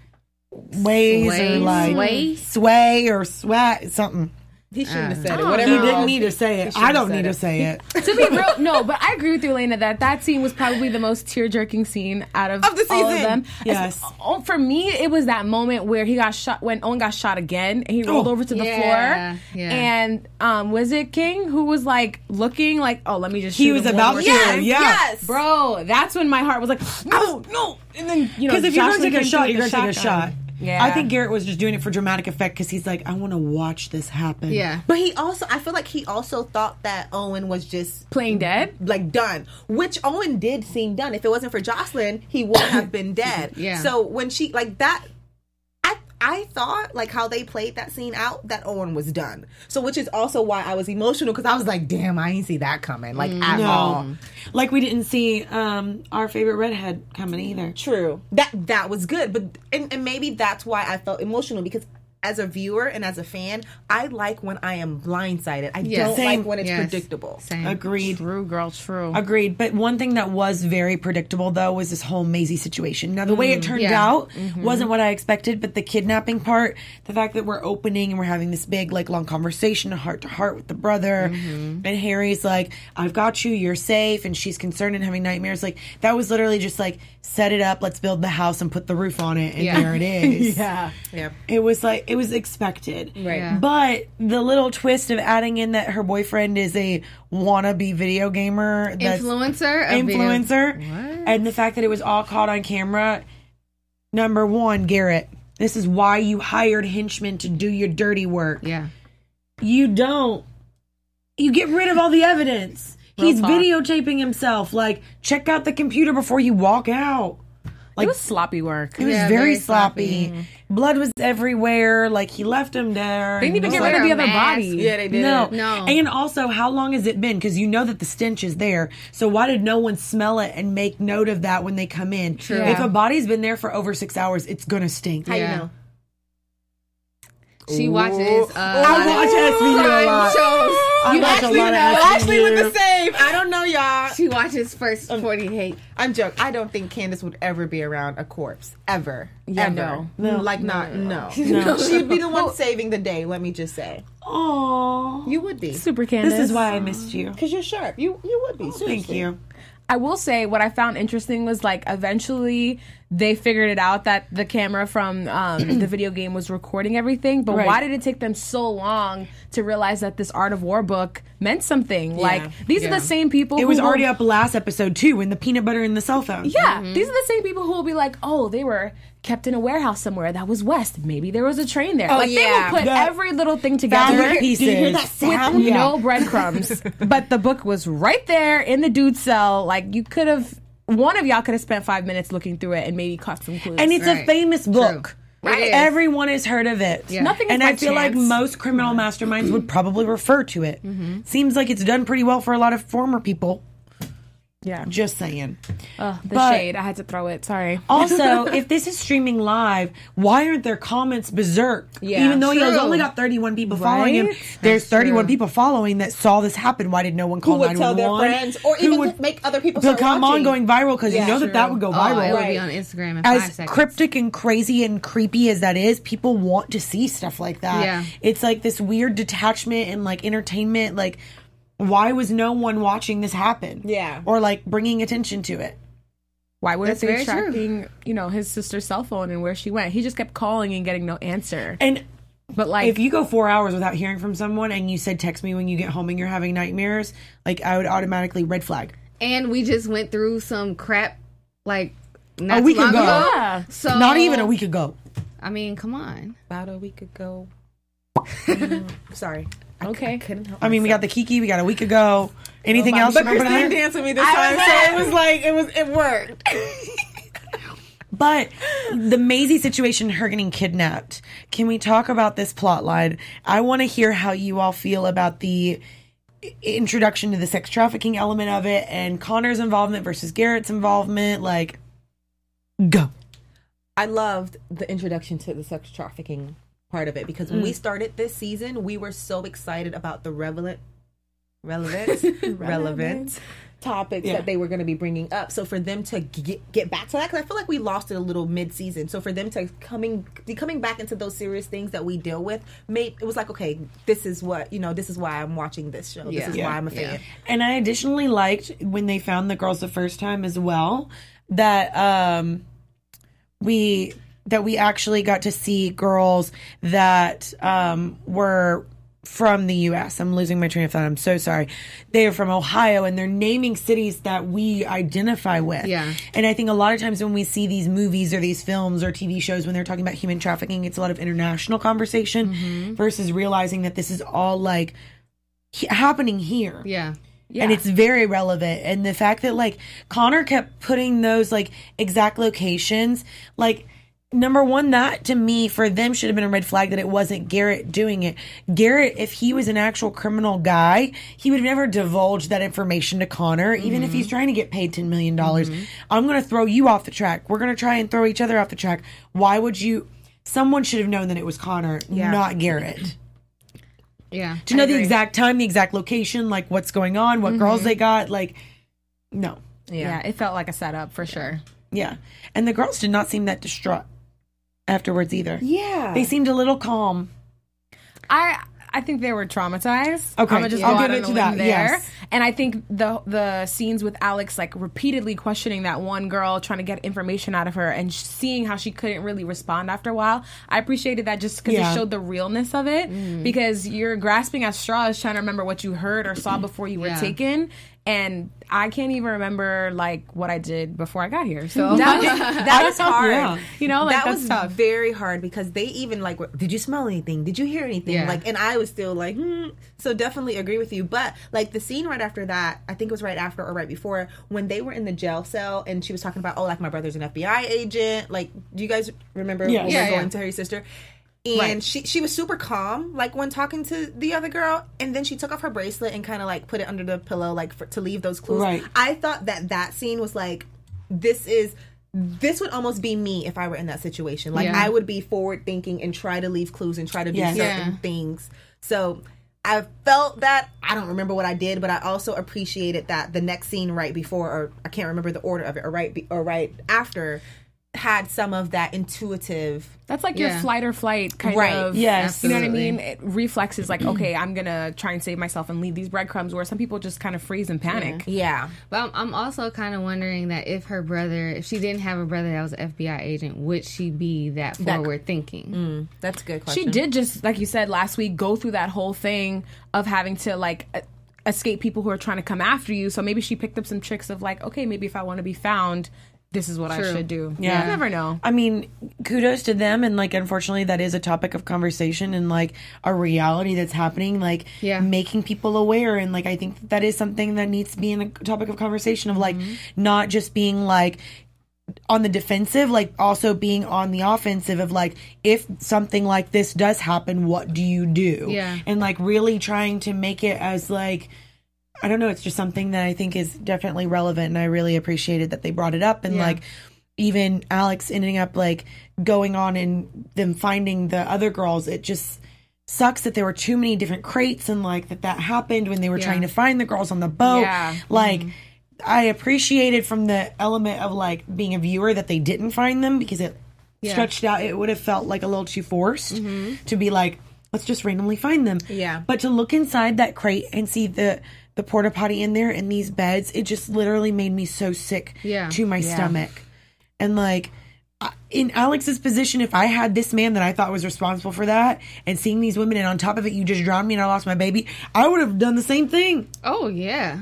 S1: ways
S3: Sway?
S1: or like
S3: Sway?
S1: sway or swat something.
S5: He shouldn't have said
S3: I
S5: it.
S3: don't
S5: Whatever.
S1: He
S5: it
S1: didn't
S5: was.
S1: need to say
S5: He
S1: it.
S5: shouldn't
S1: I don't
S5: have
S1: need to
S5: said
S1: say it.
S4: To be real, no, but I agree with you, Elena, that that scene was probably the most tear-jerking scene out of,
S5: Of the
S4: all of
S5: season.
S4: them.
S1: Yes.
S4: As- oh, for me, it was that moment where he got shot, when Owen got shot again, and he rolled
S1: Oh.
S4: over to the
S3: Yeah,
S4: floor.
S3: yeah.
S4: And um, was it King who was like looking like, oh, let me just shoot
S1: He was
S4: him one
S1: about
S4: more
S1: to.
S4: time?
S1: Yeah.
S5: Yes,
S4: Bro, that's when my heart was like, no, no. And then, you know,
S1: Because if you're going to
S4: Jocelyn
S1: take a
S4: came
S1: shot,
S4: through
S1: you're
S4: with
S1: going to
S4: the
S1: take a shot.
S4: shotgun. Yeah.
S1: I think Garrett was just doing it for dramatic effect because he's like, I want to watch this happen.
S3: Yeah.
S5: but he also, I feel like he also thought that Owen was just
S4: Playing dead?
S5: like done, which Owen did seem done. If it wasn't for Jocelyn, he would have been dead.
S3: Yeah.
S5: So when she like that, I I thought like how they played that scene out that Owen was done. So which is also why I was emotional because I was like, damn, I ain't see that coming like at all.
S1: No. Like we didn't see um, our favorite redhead coming either.
S5: True. That that was good, but and, and maybe that's why I felt emotional because as a viewer and as a fan, I like when I am blindsided. I
S3: Yeah.
S5: don't
S1: Same.
S5: like when it's
S3: Yes.
S5: predictable.
S3: Same.
S1: Agreed.
S4: True, girl, true.
S1: Agreed. But one thing that was very predictable, though, was this whole Maisie situation. Now, the way it turned
S3: yeah.
S1: out wasn't what I expected, but the kidnapping part, the fact that we're opening and we're having this big, like, long conversation, heart to heart with the brother, and Harry's like, I've got you, you're safe, and she's concerned and having nightmares. Like, that was literally just like, set it up, let's build the house and put the roof on it, and
S3: Yeah.
S1: there it is.
S5: Yeah. Yeah.
S1: It was like, it was expected.
S5: Right.
S3: Yeah.
S1: But the little twist of adding in that her boyfriend is a wannabe video gamer that's
S3: Influencer? A video-
S1: influencer
S3: What?
S1: and the fact that it was all caught on camera. Number one, Garrett, this is why you hired henchmen to do your dirty work.
S3: Yeah.
S1: You don't. You get rid of all the evidence. He's
S4: talk.
S1: videotaping himself. Like, check out the computer before you walk out. Like,
S4: it was sloppy work.
S1: it was
S3: Yeah,
S1: very,
S3: very
S1: sloppy.
S3: sloppy.
S1: Blood was everywhere. Like, he left him there.
S4: They didn't even
S1: It
S4: get
S1: was
S4: rid of
S1: like-
S4: the other
S3: mask.
S4: body.
S5: Yeah, they did.
S1: No,
S3: No.
S1: And also, how long has it been? Because you know that the stench is there. So why did no one smell it and make note of that when they come in?
S3: True.
S1: If
S3: Yeah.
S1: a body's been there for over six hours, it's gonna stink.
S5: How
S3: Yeah.
S5: you know?
S3: She watches. Uh,
S1: I watch S V U a
S3: crime
S1: lot.
S3: shows.
S1: I
S3: You
S1: watch a
S3: actually
S1: lot of
S3: know.
S1: S V U.
S5: Ashley with the same. I don't know, y'all.
S3: She watches First forty-eight.
S5: I'm joking. I don't think Candace would ever be around a corpse. Ever.
S4: Yeah,
S5: ever.
S1: no. No.
S5: Like, not, no.
S1: No.
S5: She'd be the one saving the day, let me just say.
S1: Aww.
S5: You would be.
S4: Super Candace.
S1: This is why I missed you.
S5: Because you're sharp. You you would be.
S1: Thank
S5: Seriously.
S1: you.
S4: I will say what I found interesting was like eventually they figured it out that the camera from um, the video game was recording everything. But
S1: Right.
S4: why did it take them so long to realize that this Art of War book meant something? Like these are
S3: Yeah.
S4: the same people.
S1: It
S4: who
S1: was
S4: will-
S1: already up last episode too, when the peanut butter and the cell phone.
S4: Yeah, these are the same people who will be like, oh, they were kept in a warehouse somewhere that was west. Maybe there was a train there. like they
S5: yeah.
S4: will put
S1: That-
S4: every little thing together.
S1: Fabric pieces.
S5: Did you hear that
S4: With
S5: sound?
S4: no breadcrumbs, but the book was right there in the dude's cell. Like you could have, one of y'all could have spent five minutes looking through it and maybe caught some clues.
S1: And it's a
S3: Right.
S1: famous book.
S3: It is.
S1: Everyone has heard of it.
S3: Yeah.
S4: Nothing is
S1: and
S4: by
S1: I feel like
S4: chance.
S1: most criminal masterminds would probably refer to it. Seems like it's done pretty well for a lot of former people.
S4: Yeah.
S1: Just saying.
S4: Oh, the
S1: But-
S4: shade. I had to throw it. Sorry.
S1: Also, if this is streaming live, why aren't their comments berserk?
S5: Yeah,
S1: Even though he has
S3: true.
S1: only got thirty-one people following him,
S4: Right?
S1: there's
S3: That's
S1: thirty-one
S3: true.
S1: people following that saw this happen. Why did no one
S5: Who
S1: call
S5: would tell their
S1: nine one one?
S5: friends or
S1: Who
S5: even
S1: would-
S5: make other people
S1: to
S5: start
S1: come on
S5: watching?
S1: going viral because
S5: Yeah,
S1: you know that that
S5: true.
S1: would go
S3: Oh,
S1: viral.
S3: it would
S5: Right.
S3: be on Instagram in five
S1: As
S3: seconds.
S1: cryptic and crazy and creepy as that is, people want to see stuff like that.
S3: Yeah.
S1: It's like this weird detachment and like entertainment. Like, why was no one watching this happen?
S5: Yeah.
S1: Or like bringing attention to it.
S4: Why weren't
S3: That's
S4: they
S3: very true.
S4: tracking, you know, his sister's cell phone and where she went? He just kept calling and getting no answer.
S1: And
S4: But like,
S1: if you go four hours without hearing from someone and you said text me when you get home and you're having nightmares, like I would automatically red flag.
S3: And we just went through some crap like not
S1: A
S3: too
S1: week
S3: long
S1: ago.
S4: Yeah.
S3: So
S1: Not even a week ago.
S3: I mean, come on.
S5: About a week ago. Mm, sorry. I c-
S4: Okay.
S5: I couldn't help
S1: I mean, we got the Kiki, we got a week ago. Anything else?
S5: But
S1: remember
S5: Christine
S1: that?
S5: danced with me this time, so it was like it was it worked.
S1: But the Maisie situation, her getting kidnapped. Can we talk about this plot line? I want to hear how you all feel about the i- introduction to the sex trafficking element of it and Connor's involvement versus Garrett's involvement. Like, go.
S5: I loved the introduction to the sex trafficking part of it because when we started this season, we were so excited about the relevant, relevant, relevant topics
S1: Yeah.
S5: that they were going to be bringing up. So for them to get get back to that, because I feel like we lost it a little mid season. So for them to coming be coming back into those serious things that we deal with, made it was like, okay, this is what you know. This is why I'm watching this show.
S3: Yeah.
S5: This is
S1: Yeah.
S5: why I'm a fan.
S3: Yeah.
S1: And I additionally liked when they found the girls the first time as well that um we that we actually got to see girls that um were from the U S. I'm losing my train of thought. I'm so sorry. They are from Ohio and they're naming cities that we identify with.
S3: Yeah.
S1: And I think a lot of times when we see these movies or these films or T V shows when they're talking about human trafficking, it's a lot of international conversation versus realizing that this is all like he- happening here.
S3: Yeah.
S4: yeah.
S1: And it's very relevant. And the fact that like Connor kept putting those like exact locations, like number one, that to me for them should have been a red flag that it wasn't Garrett doing it. Garrett, if he was an actual criminal guy, he would have never divulged that information to Connor, even if he's trying to get paid ten million dollars. I'm going to throw you off the track. We're going to try and throw each other off the track. Why would you? Someone should have known that it was Connor,
S5: Yeah.
S1: not Garrett.
S3: Yeah.
S1: To know
S3: I
S1: the
S3: agree.
S1: exact time, the exact location, like what's going on, what girls they got, like, no.
S4: yeah, it felt like a setup for sure.
S1: Yeah. And the girls did not seem that distraught afterwards either.
S5: Yeah.
S1: They seemed a little calm.
S4: I I think they were traumatized.
S1: Okay,
S4: I'm gonna just
S1: I'll
S4: go
S1: give
S4: out
S1: it
S4: on
S1: to
S4: a
S1: that,
S4: limb there.
S1: yes.
S4: And I think the the scenes with Alex like repeatedly questioning that one girl, trying to get information out of her, and sh- seeing how she couldn't really respond after a while. I appreciated that just because
S1: Yeah.
S4: it showed the realness of it. Because you're grasping at straws, trying to remember what you heard or saw before you were
S3: Yeah.
S4: taken. And I can't even remember like what I did before I got here. So
S5: that, that was hard.
S1: Yeah.
S4: you know, like
S5: that
S4: that's
S5: was
S4: tough.
S5: very hard because they even like, were, did you smell anything? Did you hear anything?
S3: Yeah.
S5: Like, and I was still like, hmm. So definitely agree with you. But like the scene right after that, I think it was right after or right before when they were in the jail cell and she was talking about, oh, like my brother's an F B I agent. Like, do you guys remember
S1: Yeah.
S5: when
S3: Yeah,
S5: we were going
S3: yeah.
S5: to her sister? And
S4: Right.
S5: she she was super calm, like when talking to the other girl, and then she took off her bracelet and kind of like put it under the pillow, like for, to leave those clues.
S1: Right.
S5: I thought that that scene was like, this is this would almost be me if I were in that situation. Like
S3: Yeah.
S5: I would be forward thinking and try to leave clues and try to do
S1: Yes.
S5: certain
S3: Yeah.
S5: things. So I felt that. I don't remember what I did, but I also appreciated that the next scene right before, or I can't remember the order of it, or right be, or right after, had some of that intuitive.
S4: That's like your
S3: Yeah.
S4: flight or flight kind
S5: Right.
S4: of.
S1: Yes.
S4: You know what I
S3: Absolutely.
S4: mean? It reflexes like, okay, I'm going to try and save myself and leave these breadcrumbs, where some people just kind of freeze and panic.
S5: Yeah.
S3: But I'm, I'm also kind of wondering that if her brother, if she didn't have a brother that was an F B I agent, would she be that
S5: That-
S3: forward thinking?
S5: That's a good question.
S4: She did just, like you said last week, go through that whole thing of having to like e- escape people who are trying to come after you. So maybe she picked up some tricks of like, okay, maybe if I want to be found, this is what I
S3: True.
S4: should do.
S1: Yeah.
S4: You never know.
S1: I mean, kudos to them. And like, unfortunately, that is a topic of conversation and like a reality that's happening, like
S3: Yeah.
S1: making people aware. And like, I think that, that is something that needs to be in a topic of conversation of like, not just being like, on the defensive, like also being on the offensive of like, if something like this does happen, what do you do?
S3: Yeah.
S1: And like really trying to make it as like, I don't know, it's just something that I think is definitely relevant, and I really appreciated that they brought it up. And
S3: Yeah.
S1: like, even Alex ending up like going on and them finding the other girls, it just sucks that there were too many different crates, and like that that happened when they were
S3: Yeah.
S1: trying to find the girls on the boat.
S4: Yeah.
S1: Like, I appreciated from the element of like being a viewer that they didn't find them, because it
S3: Yeah.
S1: stretched out. It would have felt like a little too forced to be like, let's just randomly find them.
S5: Yeah.
S1: But to look inside that crate and see the the porta potty in there and these beds, it just literally made me so sick
S3: Yeah.
S1: to my stomach. And like, I- in Alex's position, if I had this man that I thought was responsible for that, and seeing these women, and on top of it, you just drowned me and I lost my baby, I would have done the same thing.
S3: Oh yeah.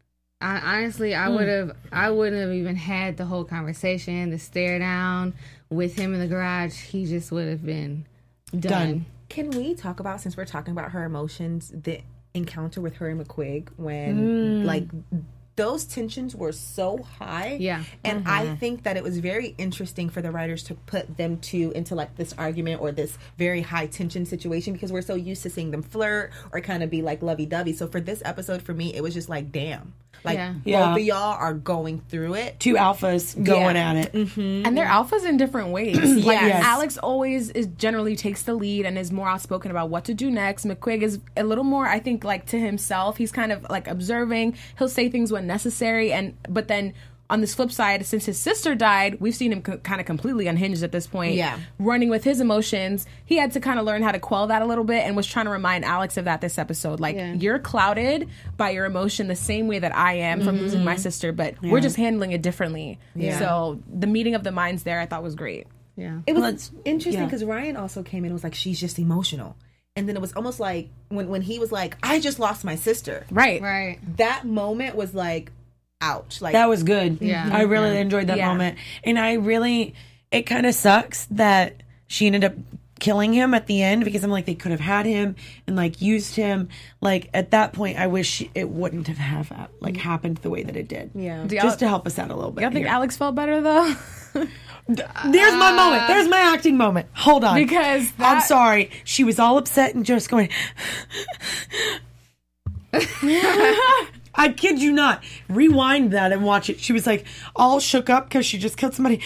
S3: I, honestly, I would have. I wouldn't have even had the whole conversation, the stare down with him in the garage. He just would have been done.
S1: Done.
S5: Can we talk about, since we're talking about her emotions, the encounter with her and McQuigg when like those tensions were so high?
S3: Yeah.
S5: And I think that it was very interesting for the writers to put them two into like this argument or this very high tension situation, because we're so used to seeing them flirt or kind of be like lovey-dovey. So for this episode, for me, it was just like, damn. Like,
S3: Yeah.
S1: Yeah.
S5: both of y'all are going through it.
S1: Two alphas going
S5: Yeah.
S1: at it.
S4: And they're alphas in different ways. Like
S1: Yes.
S4: Alex always is generally takes the lead and is more outspoken about what to do next. McQuigg is a little more, I think, like to himself. He's kind of like observing. He'll say things when necessary, and but then on this flip side, since his sister died, we've seen him co- kind of completely unhinged at this point.
S5: Yeah.
S4: Running with his emotions. He had to kind of learn how to quell that a little bit, and was trying to remind Alex of that this episode. Like,
S3: Yeah.
S4: you're clouded by your emotion the same way that I am from losing my sister, but we're just handling it differently.
S5: Yeah.
S4: So the meeting of the minds there, I thought was great.
S3: Yeah.
S5: It was
S1: Well, it's-
S5: interesting
S1: yeah.
S5: because Ryan also came in and was like, she's just emotional. And then it was almost like when, when he was like, I just lost my sister.
S4: Right.
S3: Right.
S5: That moment was like, ouch. Like,
S1: That was good.
S3: Yeah.
S1: I really
S3: Yeah.
S1: enjoyed that
S4: Yeah.
S1: moment. And I really, it kind of sucks that she ended up killing him at the end, because I'm like, they could have had him and like used him. Like, at that point, I wish it wouldn't have, have like happened the way that it did.
S5: Yeah.
S4: Do y'all-
S1: Just to help us out a little bit.
S4: Y'all think
S1: here.
S4: Alex felt better though?
S1: There's my moment. There's my acting moment. Hold on.
S4: Because
S1: I'm
S4: that-
S1: sorry. She was all upset and just going. I kid you not. Rewind that and watch it. She was like all shook up because she just killed somebody.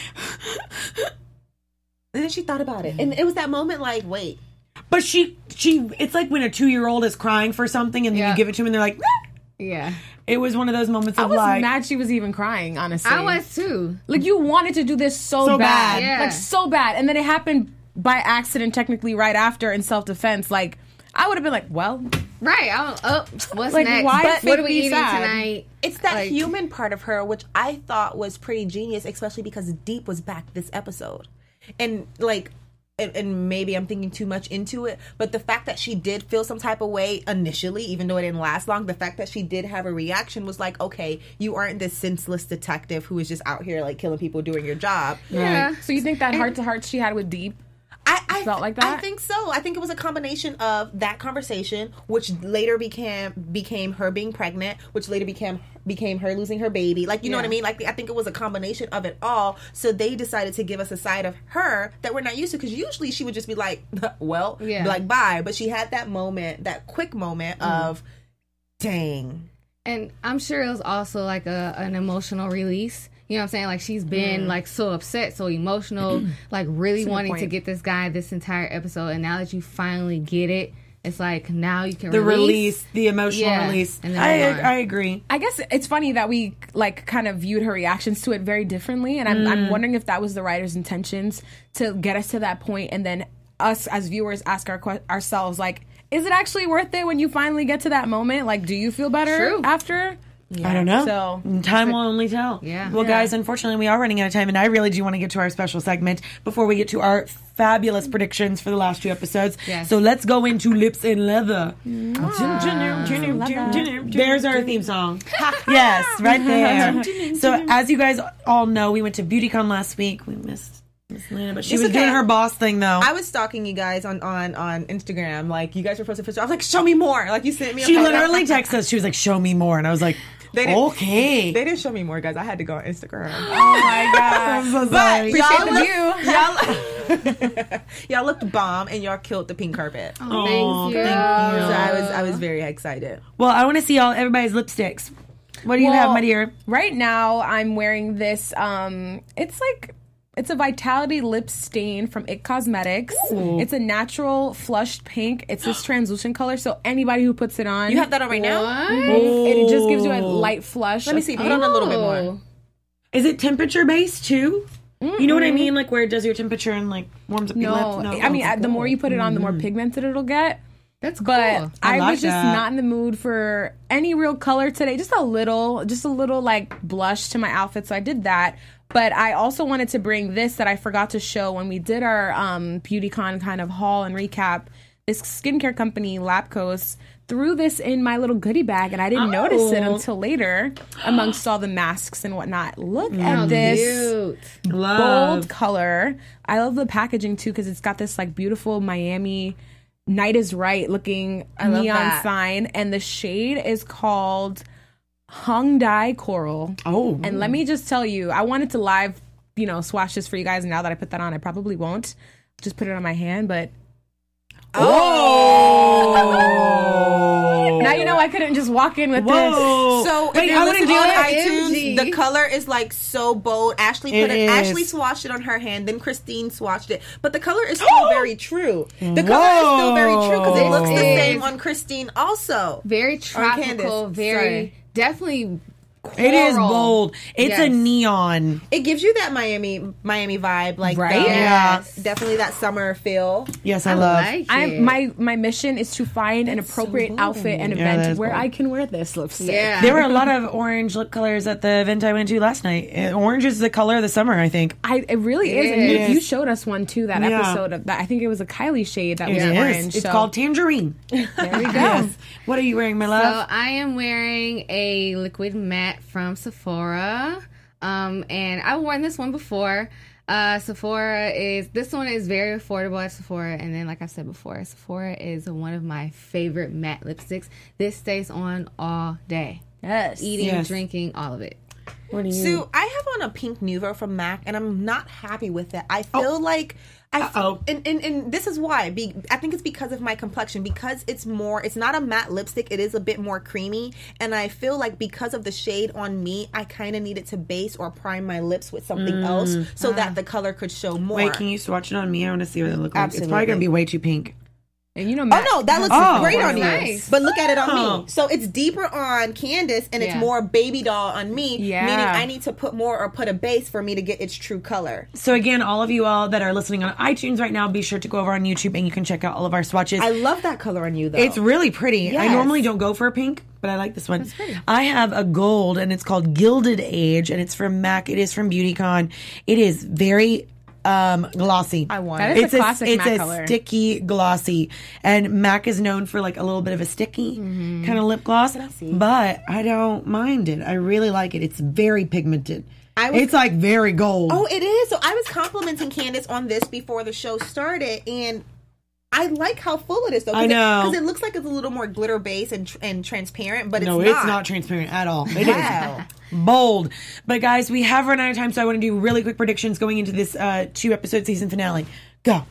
S5: And then she thought about it. And it was that moment like, wait.
S1: But she, she, it's like when a two year old is crying for something and then
S3: Yeah.
S1: you give it to him and they're like,
S3: Yeah.
S1: it was one of those moments
S4: I
S1: of
S4: was
S1: like,
S4: mad she was even crying, honestly.
S3: I was too.
S4: Like, you wanted to do this so,
S1: So
S4: bad.
S1: bad.
S3: Yeah.
S4: Like, so bad. And then it happened by accident, technically, right after in self defense. Like, I would have been like, well,
S3: Right. I don't, oh, what's
S4: Like,
S3: next?
S4: why
S3: But
S4: fit
S3: what are we
S4: be
S3: eating
S4: sad?
S3: tonight?
S5: It's that
S3: Like-
S5: human part of her, which I thought was pretty genius, especially because Deep was back this episode. And like, and, and maybe I'm thinking too much into it, but the fact that she did feel some type of way initially, even though it didn't last long, the fact that she did have a reaction was like, okay, you aren't this senseless detective who is just out here like killing people doing your job.
S3: Yeah.
S4: so you think that heart to heart she had with Deep?
S5: I, I
S4: Felt like that?
S5: I think so. I think it was a combination of that conversation, which later became became her being pregnant, which later became became her losing her baby. Like, you know
S3: Yeah.
S5: what I mean? Like, I think it was a combination of it all. So they decided to give us a side of her that we're not used to, because usually she would just be like, well,
S3: Yeah.
S5: like, bye. But she had that moment, that quick moment of, dang.
S3: And I'm sure it was also like a an emotional release. You know what I'm saying? Like, she's been like so upset, so emotional, like really
S4: a good
S3: wanting to
S4: point.
S3: get this guy this entire episode. And now that you finally get it, it's like now you can
S1: the
S3: release.
S1: release, the emotional
S3: Yeah.
S1: release.
S3: And then
S1: I,
S3: move on.
S1: I agree.
S4: I guess it's funny that we like kind of viewed her reactions to it very differently, and I'm, I'm wondering if that was the writer's intentions to get us to that point, and then us as viewers ask our que- ourselves like, is it actually worth it when you finally get to that moment? Like, do you feel better
S3: True.
S4: after?
S1: I don't know.
S4: So
S1: Time will only tell.
S3: Yeah.
S1: Well,
S3: Yeah.
S1: guys, unfortunately, we are running out of time, and I really do want to get to our special segment before we get to our fabulous predictions for the last two episodes.
S3: Yes.
S1: So let's go into Lips and Leather. There's our theme song. Yes, right there. So as you guys all know, we went to BeautyCon last week. We missed. missed Yeah, but she
S5: It's
S1: was
S5: okay.
S1: doing her boss thing though.
S5: I was stalking you guys on, on, on Instagram. Like, you guys were posting pictures. I was like, show me more. Like, you sent me a
S1: she
S5: photo.
S1: literally texted us. She was like, "Show me more," and I was like,
S5: They didn't-
S1: "Okay."
S5: They didn't show me more, guys. I had to go on Instagram.
S4: Oh my god.
S1: I'm so
S5: But
S1: sorry.
S5: y'all, look, y'all, y'all looked bomb, and y'all killed the pink carpet. So
S1: Aw,
S3: Thank you.
S1: thank you.
S5: I was I was very excited.
S1: Well, I want to see all everybody's lipsticks. What do you
S4: Well,
S1: have, my dear?
S4: Right now, I'm wearing this. Um, it's like it's a Vitality lip stain from It Cosmetics. It's a natural flushed pink. It's this translucent color, so anybody who puts it on,
S5: You have that on right now?
S3: What?
S4: it just gives you a light flush.
S5: Let me see. Put on a little bit more.
S3: Oh.
S1: Is it temperature based too? You know what I mean? Like where it does your temperature and like warms up your
S4: No,
S1: lips?
S4: I mean uh, the more you put it on, the more pigmented it'll get.
S3: That's cool.
S4: But
S1: I
S4: I,
S1: like
S4: was just
S1: that.
S4: not in the mood for any real color today. Just a little, just a little like blush to my outfit. So I did that. But I also wanted to bring this that I forgot to show when we did our um, BeautyCon kind of haul and recap. This skincare company, Lapkos, threw this in my little goodie bag, and I didn't notice it
S1: Oh.
S4: until later amongst all the masks and whatnot. Look
S3: How
S4: at this
S3: cute.
S1: Love.
S4: bold color. I love the packaging too because it's got this like beautiful Miami Night is Right looking
S5: love
S4: neon
S5: that.
S4: sign, and the shade is called Hung Dye Coral.
S1: Oh,
S4: And let me just tell you, I wanted to live, you know, swatch this for you guys. And now that I put that on, I probably won't just put it on my hand. But
S1: oh.
S4: now you know I couldn't just walk in with
S1: Whoa.
S5: So
S1: Wait,
S5: if you're
S1: I wouldn't
S5: listening
S1: do
S5: on
S1: it.
S5: iTunes,
S3: M G.
S5: the color is like so bold. Ashley put
S1: It
S5: it.
S1: is.
S5: Ashley swatched it on her hand. Then Christine swatched it. But the color is still very true. The color is still very true because it looks the
S3: Whoa.
S5: same on Christine also.
S3: Very
S5: Candace,
S3: tropical, very
S5: sorry.
S3: definitely coral.
S1: It is bold. It's a
S3: Yes.
S1: neon.
S5: It gives you that Miami Miami vibe, like
S4: Right?
S5: the-
S3: Yes.
S5: definitely that summer feel.
S1: Yes, I,
S3: I
S1: love.
S3: like it.
S4: I'm my my mission is to find an appropriate outfit and
S1: Yeah,
S4: event
S1: that is
S4: where
S1: bold.
S4: I can wear this lipstick.
S3: Yeah.
S1: There were a lot of orange lip colors at the event I went to last night. Uh, Orange is the color of the summer, I think.
S4: I, it really is. And
S3: Yes.
S4: you, you showed us one too, that
S1: Yeah.
S4: episode of that. I think it was a Kylie shade that
S1: It
S4: was
S1: is.
S4: orange.
S1: It's
S4: so
S1: called tangerine.
S4: there we go.
S1: Yes. What are you wearing, my
S3: So
S1: love?
S3: I am wearing a liquid matte from Sephora. Um, and I've worn this one before. Uh, Sephora is, this one is very affordable at Sephora. And then, like I said before, Sephora is one of my favorite matte lipsticks. This stays on all day.
S4: Yes.
S3: Eating,
S1: Yes.
S3: drinking, all of it.
S1: What are you?
S5: Sue, I have on a pink Nuvo from MAC, and I'm not happy with it. I feel like I f-
S1: Uh-oh.
S5: and, and and this is why. Be, I think it's because of my complexion. Because it's more. It's not a matte lipstick. It is a bit more creamy, and I feel like because of the shade on me, I kind of needed to base or prime my lips with something else so that the color could show more.
S1: Wait, can you swatch it on me? I want to see what it looks like. It's probably
S5: Absolutely.
S1: going to be way too pink.
S4: And you know,
S5: Oh
S4: Matt,
S5: no, that looks
S1: Oh,
S5: great
S1: that's
S5: on you.
S3: nice.
S5: But look at it on
S1: Huh.
S5: me. So it's deeper on Candace and it's
S3: Yeah.
S5: more baby doll on me.
S4: Yeah.
S5: Meaning I need to put more or put a base for me to get its true color.
S1: So again, all of you all that are listening on iTunes right now, be sure to go over on YouTube and you can check out all of our swatches.
S5: I love that color on you though.
S1: It's really pretty. I
S5: Yes.
S1: normally don't go for a pink, but I like this one. I have a gold and it's called Gilded Age and it's from MAC. It is from BeautyCon. It is very um glossy.
S5: I want
S4: That
S5: it.
S4: is
S1: It's
S4: a
S1: a,
S4: classic
S1: it's
S4: MAC
S1: a
S4: color.
S1: sticky glossy, and MAC is known for like a little bit of a sticky
S4: Mm-hmm.
S1: kind of lip gloss.
S5: see?
S1: But I don't mind it. I really like it. It's very pigmented.
S5: I was-
S1: it's like very gold.
S5: Oh, it is. So I was complimenting Candace on this before the show started, and I like how full it is. Though,
S1: I know.
S5: because it, looks like it's a little more glitter based and tr- and transparent, but
S1: no,
S5: it's
S1: it's
S5: not.
S1: not transparent at all. It is
S5: Wow.
S1: bold. But guys, we have run out of time, so I want to do really quick predictions going into this uh, two episode season finale. Go.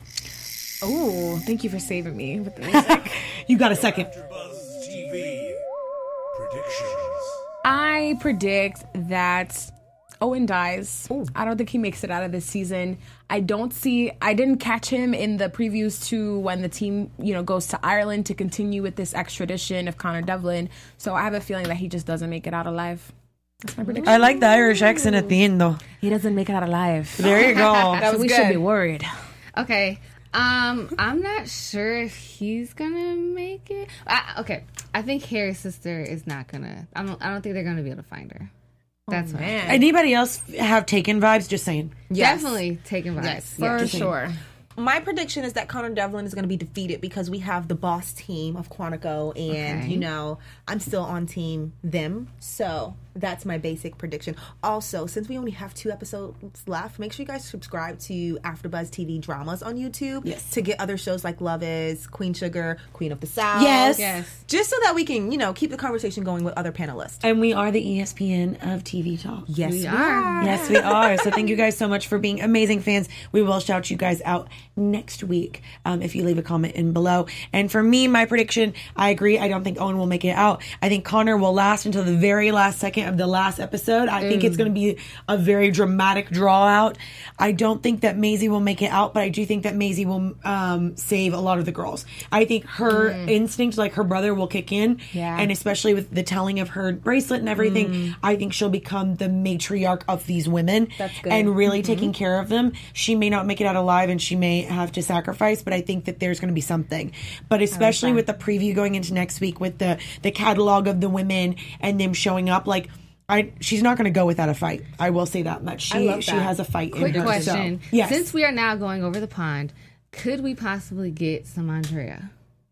S4: oh, thank you for saving me with the music.
S1: You got a second.
S2: Buzz T V predictions.
S4: I predict that Owen dies. I don't think he makes it out of this season. I don't see. I didn't catch him in the previews to when the team, you know, goes to Ireland to continue with this extradition of Connor Devlin. So I have a feeling that he just doesn't make it out alive. That's my prediction.
S1: I like the Irish accent at the end, though.
S4: He doesn't make it out alive.
S1: There you go.
S4: so we should be worried.
S3: Okay. Um, I'm not sure if he's gonna make it. I, okay, I think Harry's sister is not gonna. I don't. I don't think they're gonna be able to find her. That's why.
S4: Man,
S1: Anybody else have Taken vibes? Just saying.
S5: Yes.
S3: Definitely taking vibes.
S5: Yes.
S4: for
S1: just saying.
S4: sure.
S5: my prediction is that Connor Devlin is going to be defeated because we have the boss team of Quantico, and
S3: Okay.
S5: you know I'm still on team them. So that's my basic prediction. Also, since we only have two episodes left, make sure you guys subscribe to AfterBuzz T V dramas on YouTube.
S1: Yes.
S5: To get other shows like Love Is, Queen Sugar, Queen of the South.
S1: Yes.
S3: Yes.
S5: Just so that we can, you know, keep the conversation going with other panelists.
S1: And we are the E S P N of T V talk.
S5: Yes,
S3: We
S5: we
S3: are.
S5: are.
S1: Yes, we are. So thank you guys so much for being amazing fans. We will shout you guys out next week um, if you leave a comment in below. And for me, my prediction, I agree. I don't think Owen will make it out. I think Connor will last until the very last second of the last episode. I think it's going to be a very dramatic draw out. I don't think that Maisie will make it out, but I do think that Maisie will um, save a lot of the girls. I think her instinct, like her brother, will kick in.
S4: Yeah.
S1: And especially with the telling of her bracelet and everything, I think she'll become the matriarch of these women.
S5: That's good.
S1: And really taking care of them. She may not make it out alive and she may have to sacrifice, but I think that there's going to be something. But especially with the preview going into next week with the, the catalog of the women and them showing up, like, I, she's not going to go without a fight. I will say that much. She
S5: love
S1: she
S5: that.
S1: has a fight
S3: Quick
S1: in her.
S3: question.
S1: So, yes.
S3: Since we are now going over the pond, could we possibly get some Andrea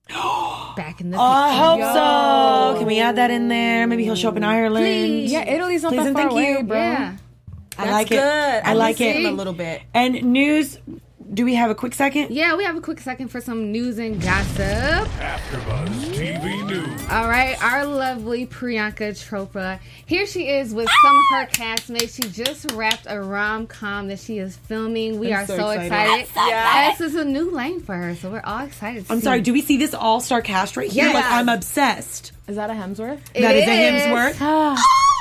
S3: back in the
S1: I
S3: picture?
S1: hope so. Can we add that in there? Maybe he'll show up in Ireland.
S3: Please.
S4: Yeah, Italy's not
S1: Please
S4: that
S1: and
S4: far
S1: thank you.
S4: away, bro.
S3: Yeah.
S1: I like
S5: Good.
S1: it. I
S5: I
S1: like
S5: miss
S1: it.
S5: him a little bit.
S1: And news, do we have a quick second?
S3: Yeah, we have a quick second for some news and gossip.
S2: AfterBuzz T V News.
S3: All right, our lovely Priyanka Chopra. Here she is with some of her castmates. She just wrapped a rom-com that she is filming. We
S5: I'm
S3: are
S5: so
S3: so
S5: excited.
S3: excited.
S5: Yeah.
S3: This is a new lane for her, so we're all excited. To
S1: I'm
S3: see.
S1: sorry, do we see this all-star cast right here?
S3: Yes.
S1: Like, I'm obsessed.
S4: Is that a Hemsworth?
S3: It
S1: That is a
S3: is.
S1: Hemsworth.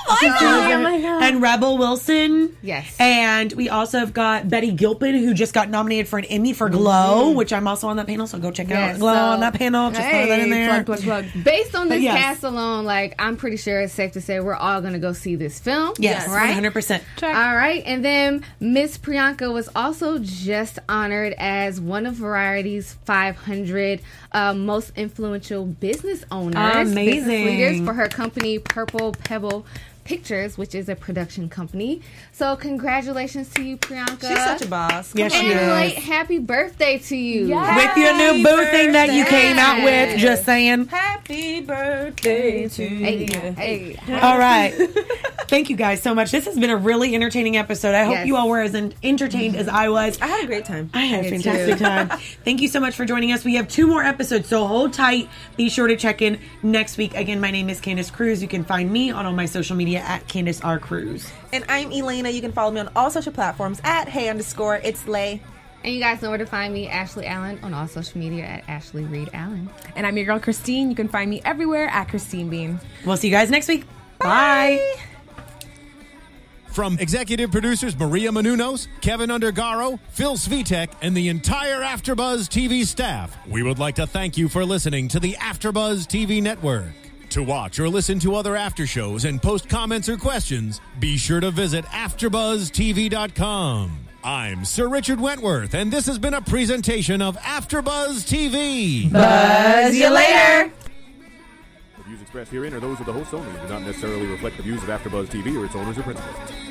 S4: Oh my God.
S1: And Rebel Wilson.
S3: Yes.
S1: And we also have got Betty Gilpin, who just got nominated for an Emmy for Glow, which I'm also on that panel, so go check
S3: Yes,
S1: out Glow
S3: so-
S1: on that panel. Just throw that in there.
S4: Plug, plug, plug.
S3: Based on this
S1: yes.
S3: cast alone, like I'm pretty sure it's safe to say we're all gonna go see this film.
S1: Yes,
S3: right.
S1: one hundred percent.
S3: All right, and then Miss Priyanka was also just honored as one of Variety's five hundred uh, most influential business owners,
S1: Amazing.
S3: business leaders for her company Purple Pebble Pictures, which is a production company. So congratulations to you, Priyanka.
S5: She's such a boss.
S1: Yes, she
S3: and
S1: is.
S3: late happy birthday to you.
S1: With your new boo
S5: Happy
S1: thing that you
S5: birthday.
S1: came out with, just saying.
S5: Happy birthday to
S3: Hey,
S5: you.
S3: hey.
S1: All right. Thank you guys so much. This has been a really entertaining episode. I hope
S3: Yes.
S1: you all were as en- entertained as I was.
S5: I had a great time.
S1: I had a
S3: Me
S1: fantastic
S3: too.
S1: time. Thank you so much for joining us. We have two more episodes, so hold tight. Be sure to check in next week. Again, my name is Candace Cruz. You can find me on all my social media at Candace R. Cruz.
S5: And I'm Elena. You can follow me on all social platforms at hey underscore it's Lay.
S3: And you guys know where to find me, Ashley Allen, on all social media at Ashley Reed Allen.
S4: And I'm your girl, Christine. You can find me everywhere at Christine Bean.
S1: We'll see you guys next week. Bye.
S2: From executive producers Maria Menounos, Kevin Undergaro, Phil Svitek, and the entire AfterBuzz T V staff, we would like to thank you for listening to the AfterBuzz T V network. To watch or listen to other after shows and post comments or questions, be sure to visit after buzz T V dot com. I'm Sir Richard Wentworth, and this has been a presentation of AfterBuzz T V.
S1: Buzz you later.
S6: The views expressed herein are those of the hosts only and do not necessarily reflect the views of AfterBuzz T V or its owners or principals.